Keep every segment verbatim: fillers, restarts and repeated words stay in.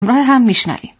راه هم میشنویم.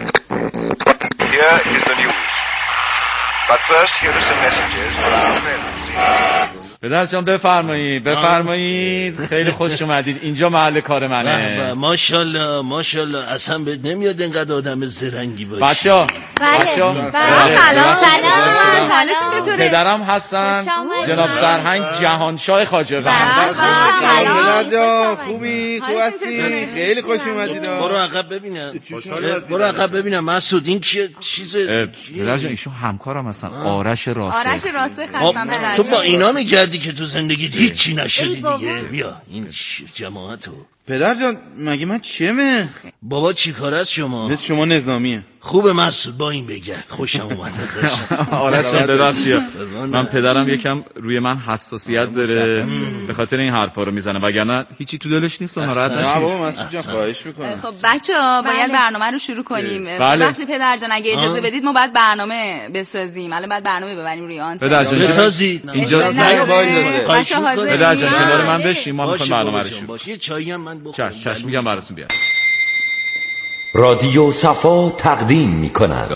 Here is the news. But first here are some messages for our friends. پدر جان بفرمایید بفرمایید. خیلی خوش اومدید. اینجا محل کار منه. ماشاءالله ماشاءالله. اصلا بهت نمیاد اینقدر آدم زرنگی باشی. بچه‌ها بچه‌ها سلام سلام. حالتون چطوره؟ پدرم هستن جناب سرهنگ جهانشاه خواجه‌وند. سلام پدر جان. خوبی؟ خوب هستی؟ خیلی خوش اومدید. برو عقب ببینم. برو عقب ببینم مسعود این چیه چیز پدر جان ایشون همکارم هستن. آرش راسخ. آرش راسخ هستن پدر. تو با اینا میگردی که تو زندگیت هیچی نشدی دیگه. بیا این جماعتو. پدر جان مگه من چمه؟ بابا چی کار است شما؟ شما نظامیه. خوبه مسعود با این بگرد. خوشم اومد ازش. آرش جان ببخشید من پدرم یکم روی من حساسیت داره به خاطر این حرفا رو میزنه وگرنه هیچی تو دلش نیست. ناراحت نشید. نه بابا مسعود جان خواهش میکنم. خب بچه‌ها باید برنامه رو شروع کنیم. ببخشید پدر جان اگه اجازه بدید ما باید برنامه بسازیم. الان باید برنامه ببریم روی آن. پدر جان بسازید. اینجا بچه‌ها حاضر. پدر جان کنار من بشین ما میخوایم برنامه رو شروع کنیم. یه چایی هم من بخورم. چش چش میگم براتون بیار. رادیو صفا تقدیم می‌کند.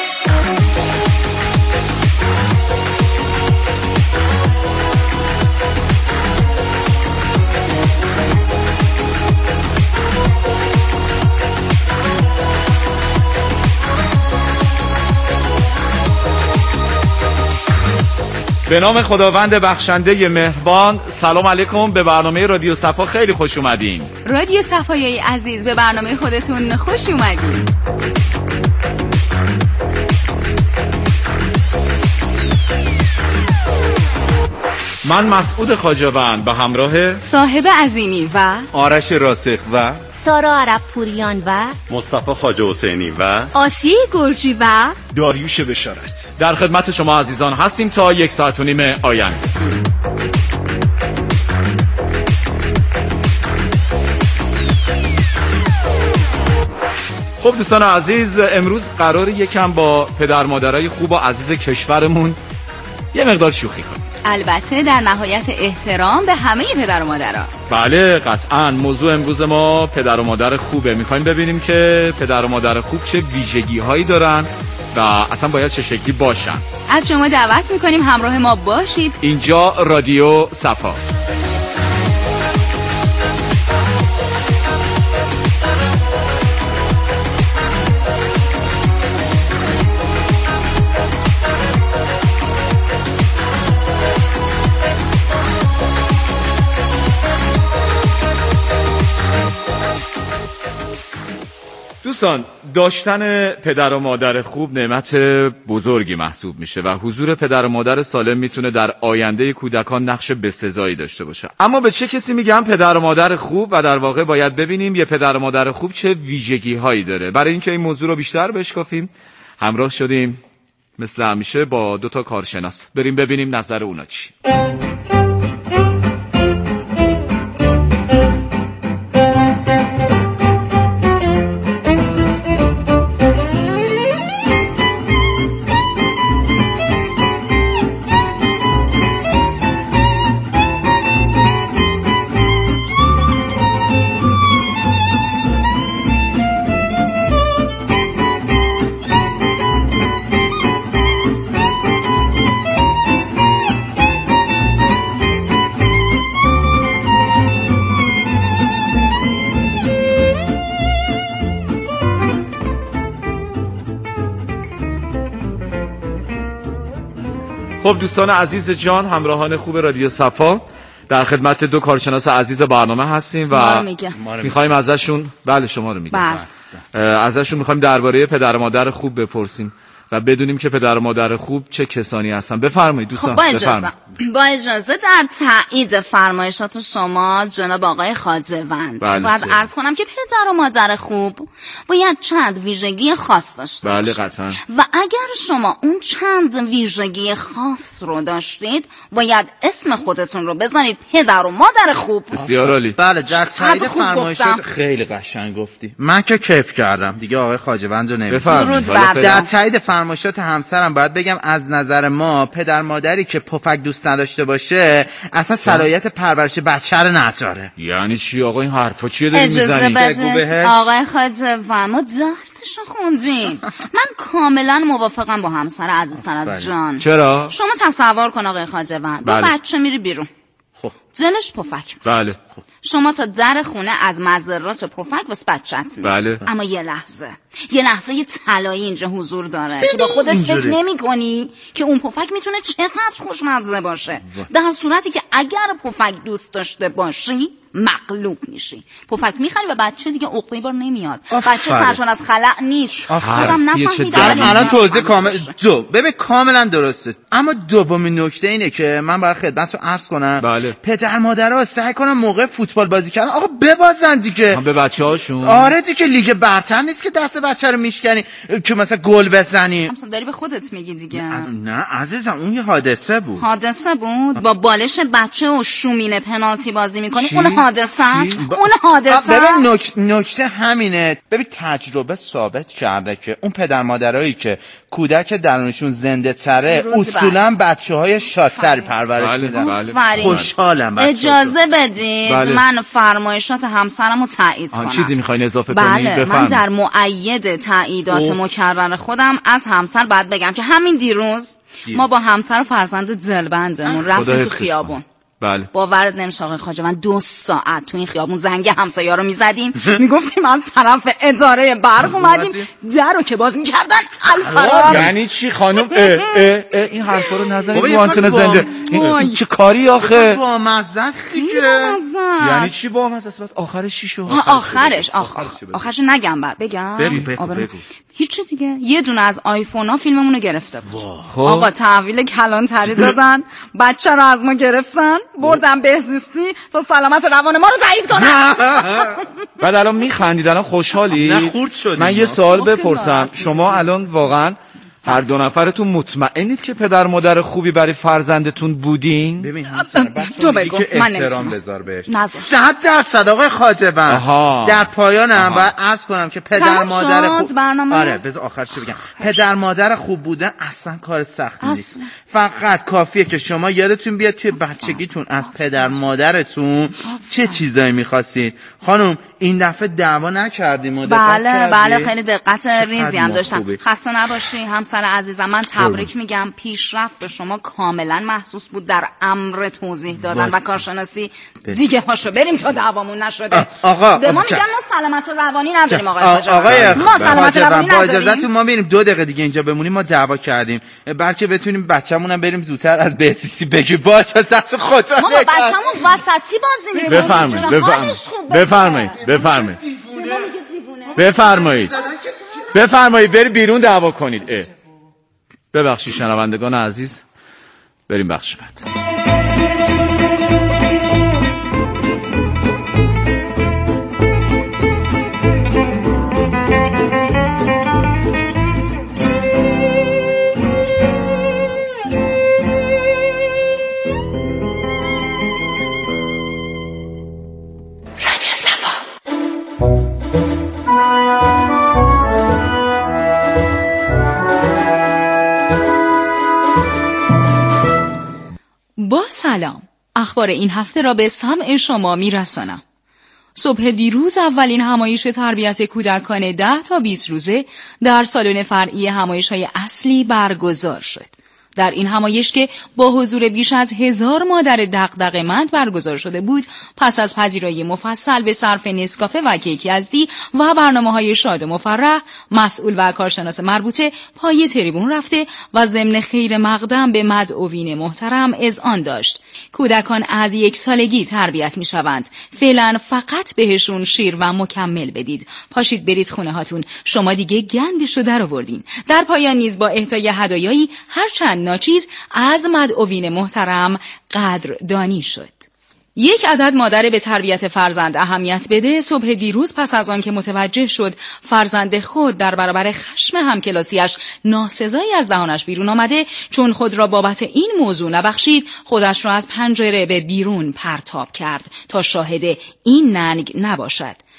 به نام خداوند بخشنده مهربان. سلام علیکم. به برنامه رادیو صفا خیلی خوش اومدین. رادیو صفای عزیز به برنامه خودتون خوش اومدین. من مسعود خواجه‌وند به همراه صاحب عظیمی و آرش راسخ و سارا عرب پوریان و مصطفی خواجه حسینی و آسیه گرجی و داریوش بشارت در خدمت شما عزیزان هستیم تا یک ساعت و نیم آینده. خب دوستان عزیز امروز قرار یکم با پدر مادرای خوب و عزیز کشورمون یه مقدار شوخی کنیم. البته در نهایت احترام به همه پدر و مادرها. بله قطعا. موضوع امروز ما پدر و مادر خوبه. میخوایم ببینیم که پدر و مادر خوب چه ویژگی هایی دارن و اصلا باید چه شکلی باشن. از شما دعوت میکنیم همراه ما باشید. اینجا رادیو صفا. دوستان داشتن پدر و مادر خوب نعمت بزرگی محسوب میشه و حضور پدر و مادر سالم میتونه در آینده کودکان نقش بسزایی داشته باشه. اما به چه کسی میگم پدر و مادر خوب؟ و در واقع باید ببینیم یه پدر و مادر خوب چه ویژگی هایی داره. برای اینکه این موضوع رو بیشتر بشکافیم همراه شدیم مثل همیشه با دو تا کارشناس. بریم ببینیم نظر اونا چی. خب دوستان عزیز جان همراهان خوب رادیو صفا در خدمت دو کارشناس عزیز برنامه هستیم و میخوایم ازشون بله شما رو میگم ازشون میخوایم درباره پدر و مادر خوب بپرسیم و بدونیم که پدر و مادر خوب چه کسانی هستن. بفرمایید دوستان. خب با اجازه با اجازه در تایید فرمایشات شما جناب آقای خواجه‌وند بله باید عرض کنم که پدر و مادر خوب باید چند ویژگی خاص داشته بله قطعا. و اگر شما اون چند ویژگی خاص رو داشتید باید اسم خودتون رو بزنید پدر و مادر خوب. بسیار عالی. بله در تایید فرمایشات خیلی قشنگ گفتی. من که کیف کردم دیگه. آقای خواجه‌وند رو نمی‌فهمم. در تایید فرمایشات همسرم باید بگم از نظر ما پدر مادری که پفک دوست نداشته باشه اصلا صلاحیت پرورش بچه رو نداره. یعنی چی آقا این حرفا چیه داری میزنی؟ اجازه بدید آقای خواجه و ما درسشو خوندیم. من کاملا موافقم با همسر عزیزتر از جان. چرا؟ شما تصور کن آقای خواجه و با بچه میری بیرون، خب دلش پفک. بله. شما تا در خونه از مضرات پفک واسه بچت میری. بله. اما یه لحظه یه لحظه یه طلایی اینجا حضور داره که با خودت فکر نمی کنی که اون پفک میتونه چقدر خوشمزه باشه. در صورتی که اگر پفک دوست داشته باشی مغلوب میشی. پفک میخری و بچه دیگه عقده بار نمیاد. بچه سرشان از خلأ نیست. خودم نفهمیدم. الان توضیح کامل جو ببین کاملا درسته. اما دومین نکته اینه که من باید خدمتتون عرض کنم بله. پدر مادرها سعی کنن موقع فوتبال بازی کردن آقا ببازن دیگه. هم به بچه‌هاشون. آره دیگه لیگ برتر نیست که دست بچه رو میشکنی که مثلا گل بزنی. همسا داری به خودت میگی دیگه. از... نه عزیزم اون یه حادثه بود. حادثه بود؟ با بالش بچه و شومینه پنالتی بازی میکنی؟ اون حادثه است. اون حادثه. ببین نک... نکته همینه. ببین تجربه ثابت کرده که اون پدر مادرایی که کودک درونشون زنده تره اصولا بچه‌های شادتری پرورش بله. میدن. بله. خوشحالم بچه‌ها. اجازه بدید بله. من فرمایشات همسرم رو تایید کنم. چیزی میخواین اضافه بله. کنی؟ بفرمایید. من در مؤید تاییدات مکرر خودم از همسر باید بگم که همین دیروز دیر. ما با همسر و فرزند دلبندمون رفتیم تو خیابون. بله. باورت نمیشه آقای خواجه من دو ساعت تو این خیابون زنگ همسایه‌ها رو میزدیم میگفتیم از طرف اداره برق اومدیم در رو که باز میکردن الفرار. یعنی چی خانم اه اه اه این حرفا رو نزنید رو آنتن زنده. این چه کاری آخه؟ با مزه است دیگه. یعنی چی با مزه است؟ آخرش چی شد؟ آخرش آخرش نگم بعد بگم. بگو بگو. هیچ دیگه یه دونه از آیفون ها فیلممون رو گرفته بود. آقا تحویل کلانتری دادن، بچه رو از ما گرفتن، بردن بهزیستی تا سلامت روان ما رو تایید کنن. بعد الان میخندید، الان خوشحالی؟ نه خورد شدیم. من یه سوال بپرسم، شما الان واقعا هر دو نفرتون مطمئنید که پدر مادر خوبی برای فرزندتون بودین؟ ببین همسر تو بگو من احترام بذار بهش. صد درصد آقای خواجه بند. در پایانم باید عرض کنم که پدر مادر خوب برنامه. آره بذار آخرش بگم. پدر مادر خوب بودن اصلا کار سختی نیست. فقط کافیه که شما یادتون بیاد توی بچگیتون از پدر مادرتون چه چیزایی می‌خواستید. خانم این دفعه دعوا نکردیم. بله بله خیلی دقت ریزی هم داشتم. خسته نباشی همسر عزیزم. من تبریک میگم. پیشرفت شما کاملا محسوس بود در امر توضیح دادن و کارشناسی. دیگه هاشو بریم تا دعوامون نشده. آقا به ما میگن ما سلامت روانی نداریم آقای خواجه. آقای ما سلامت روانی نداریم. با اجازهتون ما میریم دو دقیقه دیگه اینجا بمونیم. ما دعوا کردیم بلکه بتونیم بچه‌مون هم بریم زودتر از بهسیسی بگی. با اجازهتون خدا. ما با بچه‌مون وسطی بازی می‌کنیم. بفرمایید بفرمایید بفرمایید بفرمایید بفرمایید برید بیرون دعوا کنید. اه. ببخشید شنوندگان عزیز، بریم بخش بعد. با سلام، اخبار این هفته را به سمع شما میرسانم. صبح دیروز اولین همایش تربیت کودکان ده تا بیست روزه در سالن فرعی همایش‌های اصلی برگزار شد. در این همایش که با حضور بیش از هزار مادر دغدغه‌مند برگزار شده بود، پس از پذیرایی مفصل به صرف نسکافه و کیک یزدی و برنامه‌های شاد و مفرح، مسئول و کارشناس مربوطه پای تریبون رفته و ضمن خیر مقدم به مدعوین محترم اذعان داشت. کودکان از یک سالگی تربیت می‌شوند. فعلا فقط بهشون شیر و مکمل بدید. پاشید برید خونه هاتون. شما دیگه گندشو در آوردین. در پایان نیز با اهدای هدایایی هر چند ناچیز از مدعوین محترم قدردانی شد. یک عدد مادر به تربیت فرزند اهمیت بده صبح دیروز پس از آن که متوجه شد فرزند خود در برابر خشم همکلاسیش ناسزایی از دهانش بیرون آمده، چون خود را بابت این موضوع نبخشید، خودش را از پنجره به بیرون پرتاب کرد تا شاهد این ننگ نباشد.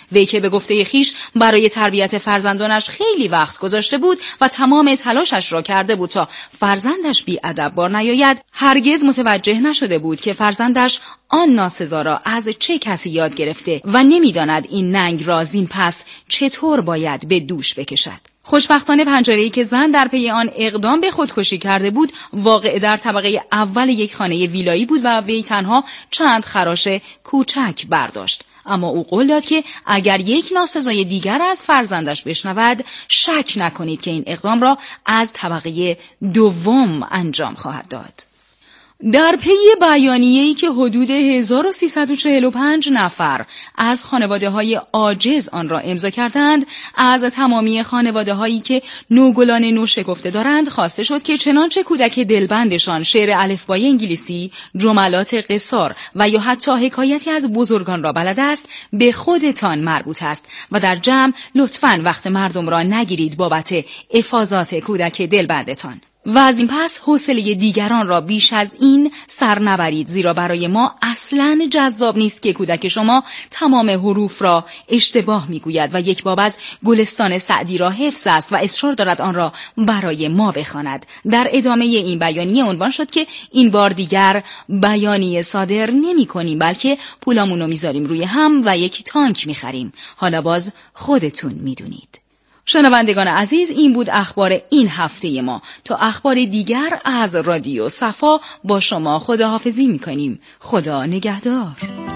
وی که به گفته خیش برای تربیت فرزندانش خیلی وقت گذاشته بود و تمام تلاشش را کرده بود تا فرزندش بی‌ادب بار نیاید، هرگز متوجه نشده بود که فرزندش آن ناسزا را از چه کسی یاد گرفته و نمی‌داند این ننگ را زین پس چطور باید به دوش بکشد. خوشبختانه پنجره‌ای که زن در پی آن اقدام به خودکشی کرده بود واقع در طبقه اول یک خانه ویلایی بود و وی تنها چند خراش کوچک برداشت. اما او قول داد که اگر یک ناسزای دیگر از فرزندش بشنود شک نکنید که این اقدام را از طبقه دوم انجام خواهد داد. در پی بیانیه‌ای که حدود هزار و سیصد و چهل و پنج نفر از خانواده‌های عاجز آن را امضا کردند، از تمامی خانواده‌هایی که نوگلان نو شکفته دارند خواسته شد که چنانچه کودک دلبندشان شعر الفبای انگلیسی، جملات قصار و یا حتی حکایتی از بزرگان را بلد است، به خودتان مربوط است و در جمع لطفاً وقت مردم را نگیرید بابت افاضات کودک دلبندتان. و از این پس حوصله دیگران را بیش از این سر نبرید، زیرا برای ما اصلاً جذاب نیست که کودک شما تمام حروف را اشتباه میگوید و یک باب از گلستان سعدی را حفظ است و اصرار دارد آن را برای ما بخواند. در ادامه این بیانیه عنوان شد که این بار دیگر بیانیه صادر نمی کنیم بلکه پولامونو میذاریم روی هم و یک تانک میخریم. حالا باز خودتون میدونید. شنوندگان عزیز، این بود اخبار این هفته ما. تا اخبار دیگر از رادیو صفا با شما خداحافظی میکنیم. خدا نگهدار.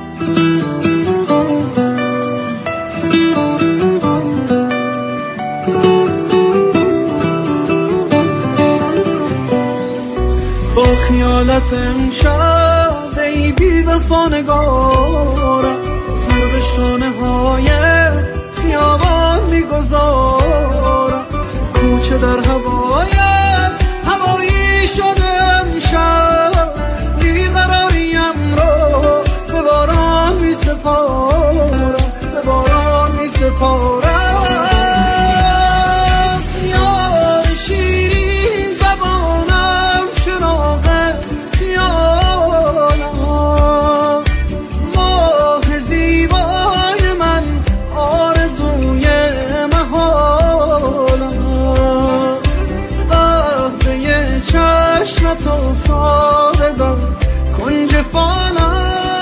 با خیالت امشب ای بی وفا نگارم، سر به شانه های خیابان میگذارم، کوچه در هوایت هوایی شده امشب، بیقراریم رو به باران می سپارم، به باران می سپارم. یار شیرین زبانم، چراغ خیالم، ماه زیبای من، آرزوی محالم، قهوه چشمت افتاده در کنج فانم،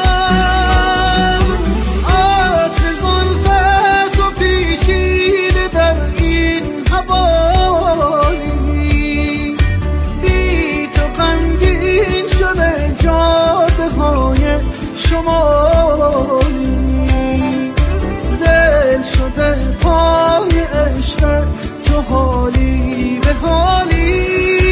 عطر زلفت و پیچیده در این حوالی، بی تو غمگین شده جاده های شمالی، دل شده پای عشق تو حالی به حالی.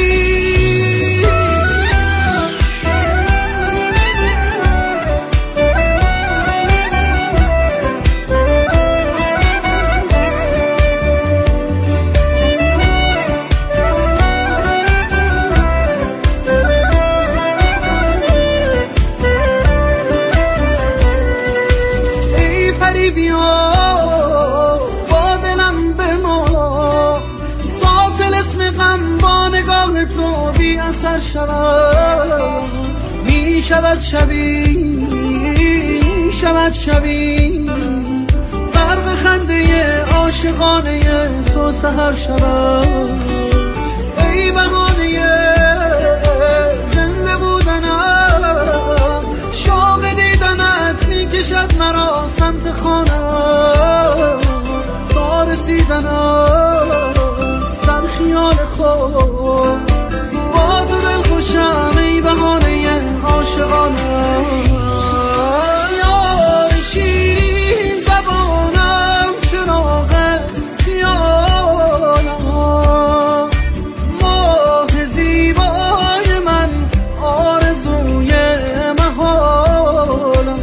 ای پری بیا با دلم بمان، تا طلسم غم با نگاه تو بی اثر شود، می شود شبی، می شود شبی، برق خنده عاشقانه تو سحر شود. ای بهانه زنده بودنم، شوق دیدنت می کشد مرا سمت خانم، تا رسیدنت در خیال خود، با تو دل خوشم ای بهانه عاشقانم. یار شیرین زبانم، چراغ خیالم، ماه زیبای من، آرزوی محالم،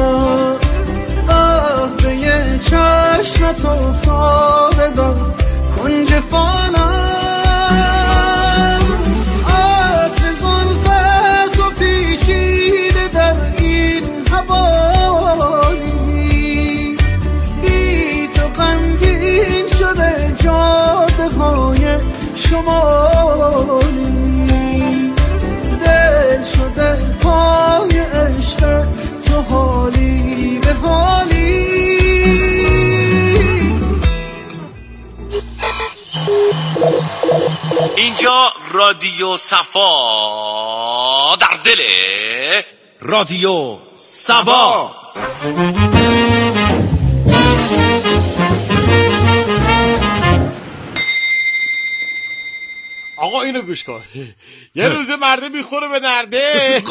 قهوه چشمت افتاده در کنج فانم، عطر زلفت و پیچیده در این حوالی، بی تو غمگین شده جاده های شمالی، دل شده پای عشق تو حالی به حالی. اینجا رادیو صفا در دل رادیو صبا. آقا اینو گوش کن. یه روز مرده میخوره به نرده.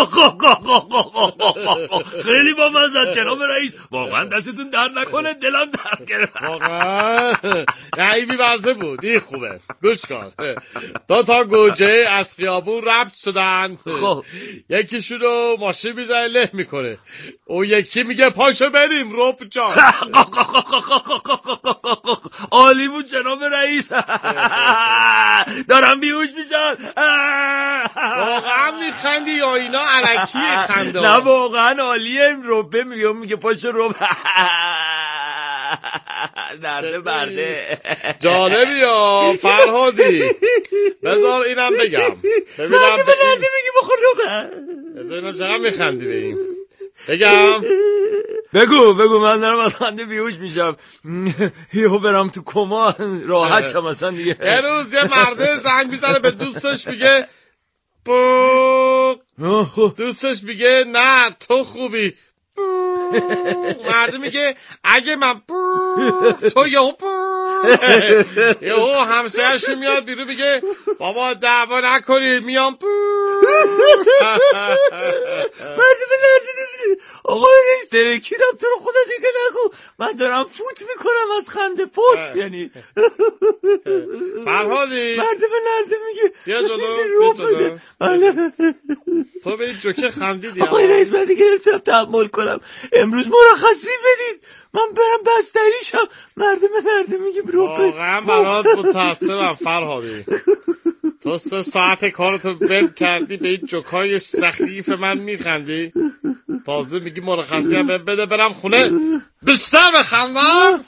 خیلی با مزد جناب رئیس، واقعا دستتون درد نکنه، دلم درد گرفت. واقعا نعیمی وزه بود. این خوبه، گوش کن. دو تا گوجه از خیابون ربط شدن. خب یکیشونو ماشین میزنه له میکنه، اون یکی میگه پاشو بریم رب جان. عالی بود جناب رئیس. دارم بیهوش میشم. واقعا میخندی یا اینا علکی خنده؟ نه واقعا عالیه. این ربه میگه میگه پاشو رب. نرده برده. جالبی یا فرهادی؟ بذار اینم بگم. ببینم نرده به نرده میگه بخور ربه. بذار اینم چقدر میخندی به این. بگم بگو بگو من دارم از خنده بیهوش میشم. یهو برم تو کما راحت شم مثلا دیگه. یه روز یه مرده زنگ میزنه به دوستش میگه بوق. دوستش میگه نه تو خوبی. مرده میگه اگه من تو یهو یهو همسایه‌اش میاد بیرون میگه بابا دعوا نکنید میام. مرده به نرده نمیده. آقا رئیس ترکیدم تو رو خدا دیگه نگو. من دارم فوت میکنم از خنده. فوت یعنی فرهادی مرده به نرده میگه بیا جلو بیا جلو. تو به این جوکه خندیدی. آقا رئیس من دیگه نمیتونم تحمل کنم. امروز مرخصی بدید من برم بستریشم. مرده به نرده میگه برو. واقعا برات متاسفم فرهادی. تو سه ساعت کارتو بل کردی به این جوکای سخیف من میخندی، تازه میگی مرخصی هم بده برم خونه بیشتر بخندم.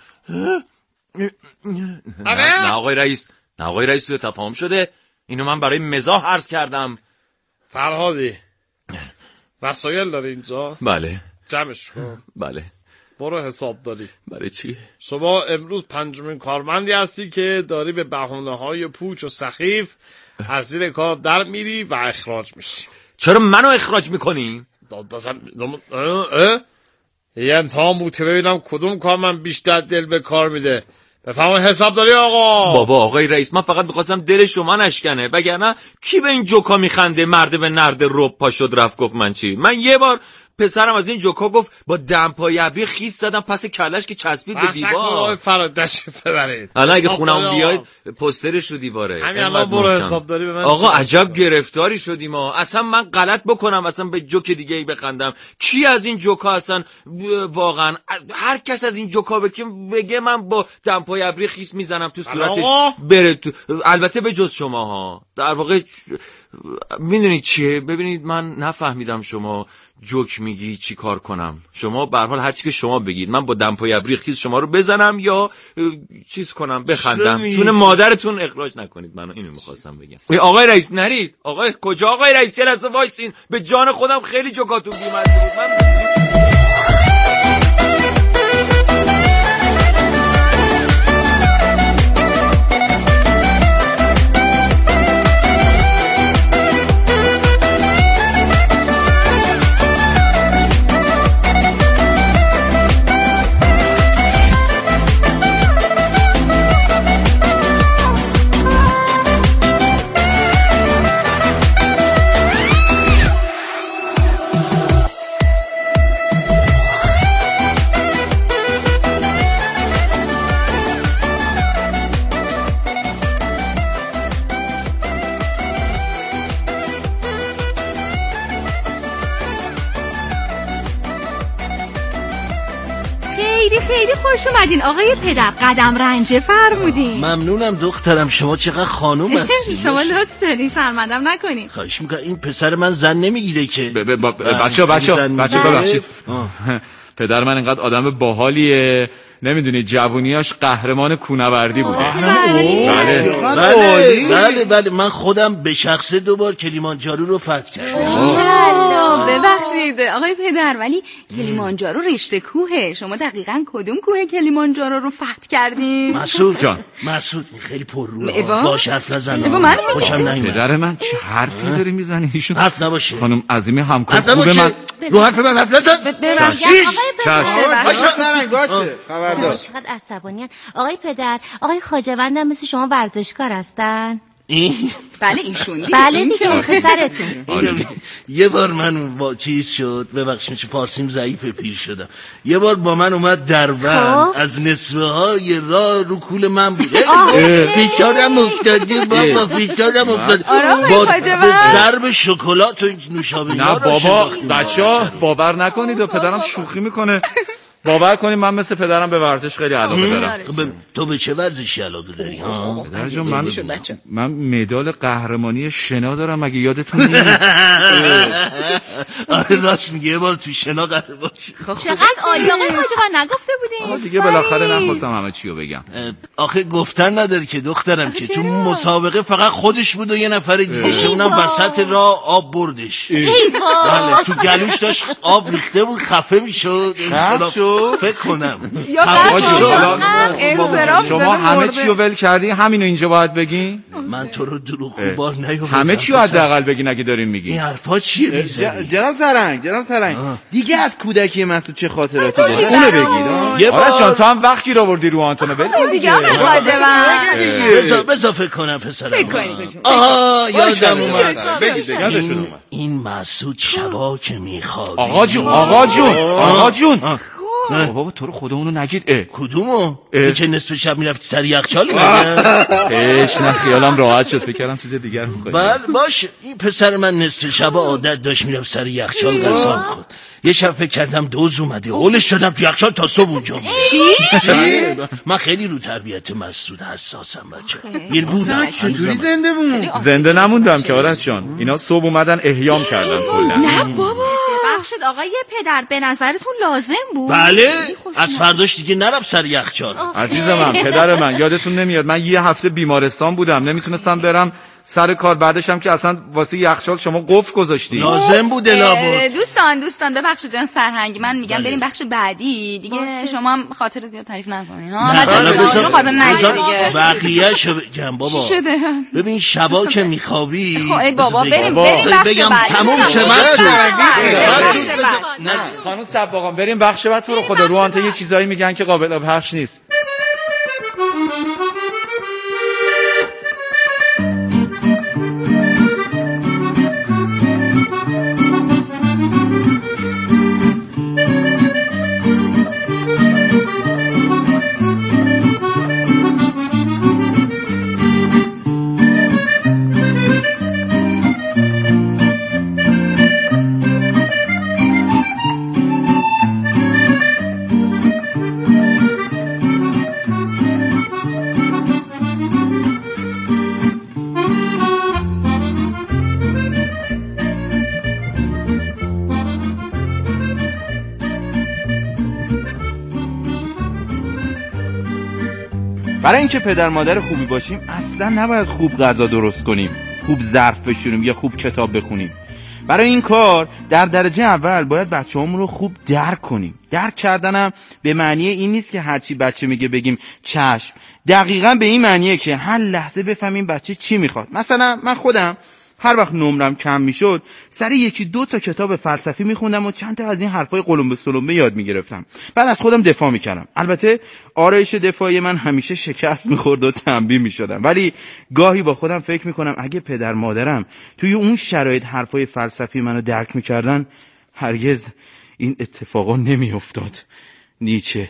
نه آقای رئیس، نه آقای رئیس تو تفاهم شده. اینو من برای مزاح عرض کردم. فرهادی وسایل داری اینجا؟ بله. جمعش کن. بله. برو حساب داری. برای چی؟ شما امروز پنجمین کارمندی هستی که داری به بهونه‌های پوچ و سخیف از زیر کار در میری و اخراج میشی. چرا منو اخراج میکنی؟ یه امتحان بود که ببینم کدوم کارمند بیشتر دل به کار میده. بفهمون حساب داری آقا. بابا آقای رئیس من فقط میخواستم دل شما نشکنه، وگرنه کی به این جوکا میخنده؟ مرده به نرده رب پا شد رفت گفت من چی؟ من یه بار پسرم از این جوکا گفت با دمپای ابری خیس زدم پس کلش که چسبید به دیوار. فرادش ببرید. الان اگه خونمون بیاید پوسترش رو دیواره. همین الان برو حساب داری به من. آقا عجب گرفتاری شدیم ها. اصلا من غلط بکنم اصلا به جوک دیگه ای بخندم. کی از این جوکا اصلا واقعا هر کس از این جوکا بگه من با دمپای ابری خیس میزنم تو صورتش بره تو. البته به جز شما ها. در واقع میدونید چیه؟ ببینید من نفهمیدم شما جوک میگی چی کار کنم. شما به هر حال هر چی که شما بگید، من با دمپای ابری خیس شما رو بزنم یا چیز کنم بخندم. چون مادرتون اخراج نکنید منو. اینو میخواستم بگم. آقای رئیس نرید. آقای کجا آقای رئیس؟ چه لحظه وایسین. به جان خودم خیلی جوکاتون بی‌مزه بود. من خیلی خوش اومدین آقای پدر. قدم رنجه فرمودین. ممنونم دخترم. شما چقدر خانوم هستین. شما لطف دارین، شرمندم نکنین. خواهش میکنم. این پسر من زن نمیگیره که. بچه بچه بچه ببخشید. پدر من اینقدر آدم باحالیه، نمیدونی جوونیاش قهرمان کوهنوردی بود. بله بله بله بله من خودم به شخصه دوبار کلیمانجارو رو فتح کردم. ببخشید آقای پدر، ولی کلیمانجارو رشته کوهه. شما دقیقاً کدوم کوه کلیمانجارو رو فتح کردین؟ مسعود جان. مسعود خیلی پرروه. ایوا؟ باش حرف نزن. ایوا من خوشم نمیاد. پدر من چه حرفی داری میزنی؟ ایشون حرف نباشه. خانم عظیمی همکار خوب من. رو حرف من حرف نزن. ببخشید باشه باشه. خبردار. چقدر عصبانیان. آقای پدر، آقای خواجه‌وندم مثل شما ورزشکار هستن؟ این بله ایشون بله دیگه پسرتون. یه بار من با چیز شد، ببخشید چه فارسیم ضعیفه پیر شدم، یه بار با من اومد دربند از نصفه های راه رو کول من بود. پیچارم افتاده بابا، پیچارم افتاده با ضرب شکلات و نوشابه. نه بابا بچه ها باور نکنید و پدرم شوخی میکنه. باور کنید من مثل پدرم به ورزش خیلی علاقه دارم. تو به چه ورزشی علاقه داری؟ ها من من مدال قهرمانی شنا دارم، مگه یادتون نیست؟ آره راست میگه، یه بار تو شنا قهرمان شد. چقدر عالی آقای خواجه‌وند، نگفته بودین؟ دیگه بالاخره نخواستم همه چی رو بگم. آخه گفتن نداره که دخترم، که تو مسابقه فقط خودش بود و یه نفر دیگه که اونم وسط راه آب بردش. بله تو گلوش داشت آب ریخته بود، خفه میشد. فکر کنم شما همه چی رو ول کردی، همینو اینجا باید بگین؟ من تو رو دروغگو بار نیاوردم. همه چی رو حداقل بگین اگه دارین میگین. این حرفا چیه میزنی؟ جناب سرنگ جناب سرنگ دیگه از کودکی مسعود چه خاطراتی داری؟ اونو بگید. یه بار جان تو هم وقتی رو آوردی رو آنتونو ول دیگه آقا خواجه‌وند. بذار بذار فکر کنم پسرم. فکر کنید. آها یادم اومد. بگید یادشون اومد. این مسعود شبا که میخواد. آقا جون آقا جون آقا جون بابا تو رو خدا اونو نگید. کدومو؟ اه. که نصف شب میرفتی سر یخچال میگم. اش نه خیالم راحت شد، فکر کردم چیز دیگر می‌خوای. بله باشه. این پسر من نصف شب عادت داشت میرفت سر یخچال غذا می‌خورد. یه شب فکر کردم دوز اومده، هولش دادم تو یخچال تا صبح اونجا بود. چی؟ من خیلی رو تربیت مسعود حساسم بچه. یه بودم چطوری زنده بود؟ زنده نموندم که آرش جان. اینا صبح اومدن احیام کردن کلا. نه بابا ببخشید آقای پدر، به نظرتون لازم بود؟ بله از فرداش دیگه نرفت سر یخچال. عزیز من پدر من یادتون نمیاد من یه هفته بیمارستان بودم، نمیتونستم برم سر کار، بعدش هم که اصلا واسه یخچال شما قفل گذاشتی. لازم بود لابد. دوستان دوستان ببخشید جناب سرهنگ، من میگم بریم بخش بعدی دیگه. شما هم خاطر زیاد تعریف نکنین ها. نه بذار خاطر نگید دیگه. بقیه شو بگم بابا. چی شده؟ ببین شبا که میخوابی. خب ای بابا بریم بریم بخش بعدی. تموم شه مسعود. نه خانم سباقان بریم بخش بعد. تو رو خدا رو آنته یه چیزایی میگن که قابل پخش نیست. برای اینکه پدر مادر خوبی باشیم اصلا نباید خوب غذا درست کنیم، خوب ظرف بشوریم یا خوب کتاب بخونیم. برای این کار در درجه اول باید بچه‌هامون رو خوب درک کنیم. درک کردنم به معنی این نیست که هرچی بچه میگه بگیم چشم. دقیقاً به این معنیه که هر لحظه بفهمیم بچه چی میخواد. مثلا من خودم هر وقت نمرم کم میشد سر یکی دو تا کتاب فلسفی میخوندم و چند تا از این حرفای قلمبه سلمبه یاد میگرفتم. بعد از خودم دفاع میکردم. البته آرایش دفاعی من همیشه شکست میخورد و تنبیه میشدم، ولی گاهی با خودم فکر میکنم اگه پدر مادرم توی اون شرایط حرفای فلسفی منو درک میکردن هرگز این اتفاقا نمیافتاد. نیچه.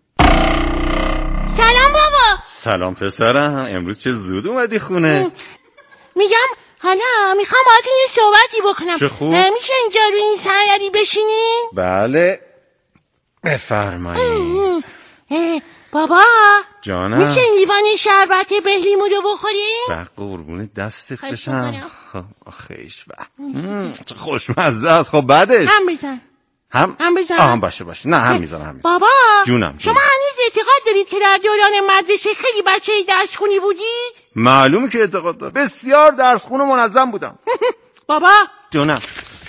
سلام بابا. سلام پسرم، امروز چه زود اومدی خونه؟ میگم حالا میخوام باهاتون یه صحبتی بکنم. چه خوب. میشه اینجا روی این صندلی بشینیم؟ بله بفرمایید. بابا جانم میشه این لیوان شربت بهلیمو رو بخوریم؟ به قربون دستت بشم. خب آخیش به چه خوشمزه است. خب بعدش هم بزن هم هم بزن. آها باشه باشه. نه هم میزنم هم میزنم. بابا جونم, جونم. شما هنوز اعتقاد دارید که در دوران مدرسه خیلی بچه درس خونی بودید؟ معلومه که اعتقاد دارم. بسیار درس خون و منظم بودم. بابا جونم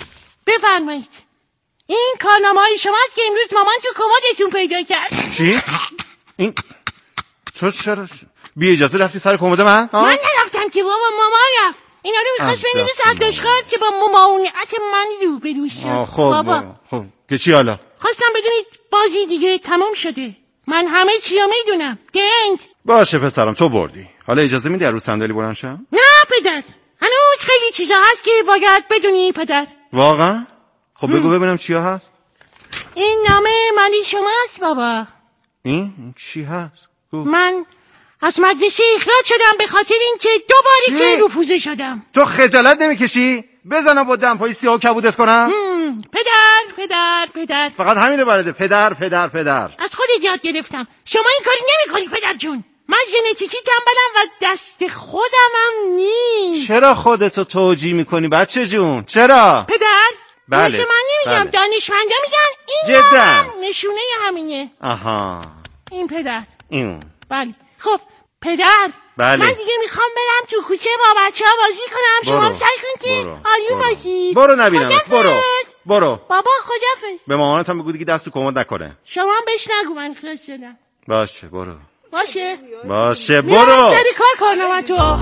بفرمایید. این کارنامه های شماست که امروز مامان تو کمدتون پیدا کرد. چی؟ این تو چرا بی اجازه رفتی سر کمد من؟ من نرفتم که بابا، مامان رفت. اینا رو میخواست بنویسه صد داشکار که با ممانعت من رو بروش. خب بابا خب که چی حالا؟ خواستم بدونید بازی دیگه تمام شده. من همه چی رو میدونم. دند باشه پسرم، تو بردی. حالا اجازه میدی رو صندلی بلند شم؟ نه پدر، هنوز خیلی چیزا هست که باید بدونی پدر. واقعا؟ خب بگو ببینم چیا هست. این نامه مالی شماست بابا. این چی هست؟ گو. من از مدرسه اخراج شدم به خاطر اینکه دو باری که رفوزه شدم. تو خجالت نمیکشی؟ بزنم با دمپایی سیاه و کبودت کنم؟ پدر پدر پدر فقط همینه بلده، پدر پدر پدر. از خودت یاد گرفتم. شما این کاری نمی‌کنی پدر جون. من ژنتیکی تنبلم و دست خودم هم نیست. چرا خودتو توجیه میکنی بچه جون؟ چرا؟ پدر بله که من نمیگم، بله. دانشمندا میگن این جدا نشونه همینه. آها این پدر. این بله. خب پدر بله. من دیگه میخوام برم تو کوچه با بچه ها بازی کنم. شما هم سعی کن که آروم باشی. برو نبینم. برو برو بابا خدافظ. به مامانت هم بگو دیگه دست تو کمد نکنه. شما هم بهش نگو من خلاص شدم. باشه برو. باشه باشه برو. میام سری کار کارنامه تو.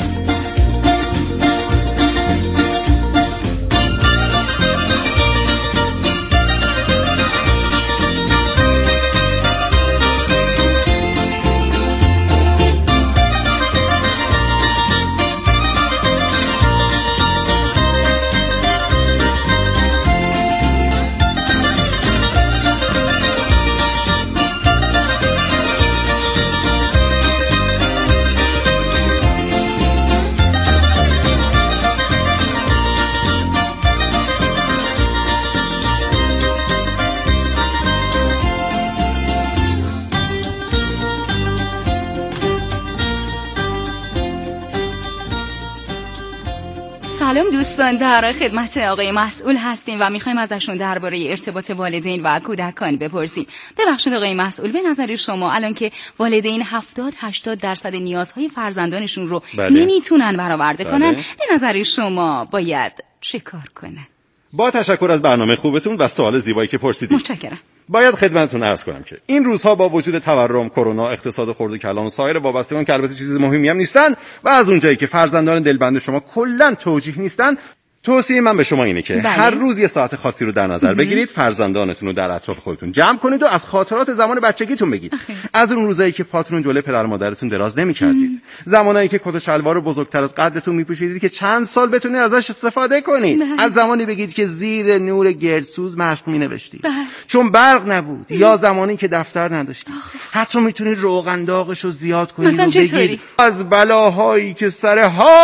سلام دوستان، در خدمت آقای مسئول هستیم و میخوایم ازشون درباره ارتباط والدین و کودکان بپرسیم. ببخشید آقای مسئول، به نظر شما الان که والدین هفتاد هشتاد درصد نیازهای فرزندانشون رو بله. نمیتونن برآورده بله. کنن، به نظر شما باید چه کار کنن؟ با تشکر از برنامه خوبتون و سوال زیبایی که پرسیدید. متشکرم. باید خدمتتون عرض کنم که این روزها با وجود تورم، کرونا، اقتصاد خرد و کلان و سایر وابستگان که البته چیز مهمی هم نیستن و از اونجایی که فرزندان دلبند شما کلا توجیه نیستن، توصیه من به شما اینه که بله. هر روز یه ساعت خاصی رو در نظر مهم. بگیرید، فرزندانتون رو در اطراف خودتون جمع کنید و از خاطرات زمان بچگیتون بگید. اخی. از اون روزایی که پاتون جلوی پدر و مادرتون دراز نمی‌کردید، زمانایی که کت و شلوار رو بزرگتر از قدتون می‌پوشیدید که چند سال بتونید ازش استفاده کنید. بله. از زمانی بگید که زیر نور گردسوز مشق می‌نوشتید. بله. چون برق نبود بله. یا زمانی که دفتر نداشتید. حتی میتونید روغن داغشو زیاد کنید و بگید از بلاهایی که سر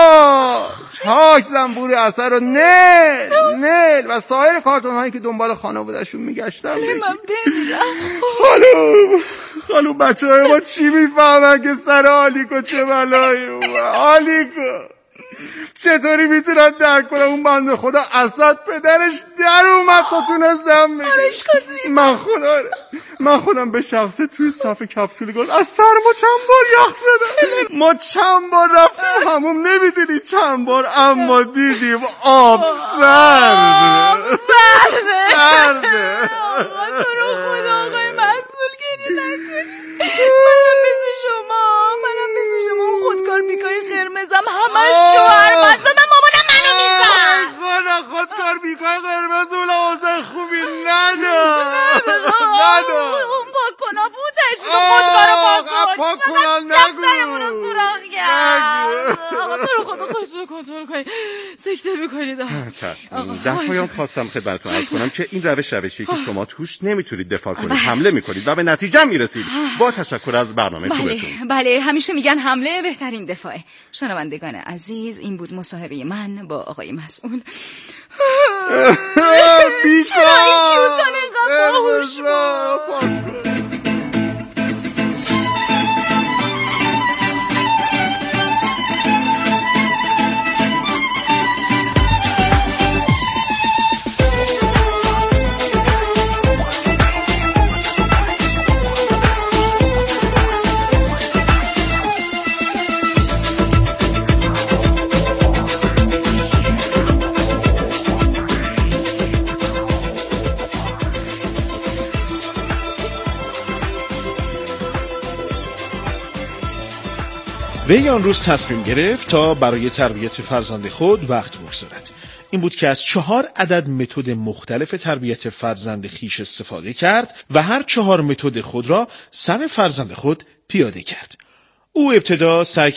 ها چاک زنبور اثر رو نل نل و سایر کارتون هایی که دنبال خانواده‌شون میگشتن. من بمیرم خانوم خانوم بچه های ما چی میفهمن که سر آلیکو چه بلایی اومد؟ آلیکو چطوری میتونن درک کنم اون بنده خدا اسد پدرش در اومد تا تونستم بگم من خدا من خودم به شخصه توی صف کپسول گل از سرما چند بار یخ زدم. ما چند بار رفتیم هموم، نمیدونی چند بار، اما دیدیم آب سرده سرده سرده. آقا تو رو خدا آقای مسئول گریه نکن. منم مثل شما منم مثل شما اون خودکار بیکای قرمزم همش شوهر بسته من مامانم منو میزن. خدا خودکار بیکای قرمز اون آوزه خوبی ندار ندار اون پاک کنا بودش خودکارو پاک پاک کنن نگو دفترمون رو سراغ کرد. آقا تو رو خدا خودش رو کنترل کنید، سکته میکنید. در پایان خواستم خدمتتون عرض کنم که این روش روشی که شما توش نمیتونید دفاع کنید، حمله میکنید و به نتیجه میرسید. با تشکر از برنامه خوبتون. بله همیشه میگن حمله بهترین دفاعه. شنوندگان عزیز، این بود مصاحبه من با آقای مسئول. بیشتر چرا این کیوسان اینقدر باهوش بود؟ وی آن روز تصمیم گرفت تا برای تربیت فرزند خود وقت بگذارد. این بود که از چهار عدد متد مختلف تربیت فرزند خیش استفاده کرد و هر چهار متد خود را سر فرزند خود پیاده کرد. او ابتدا سعی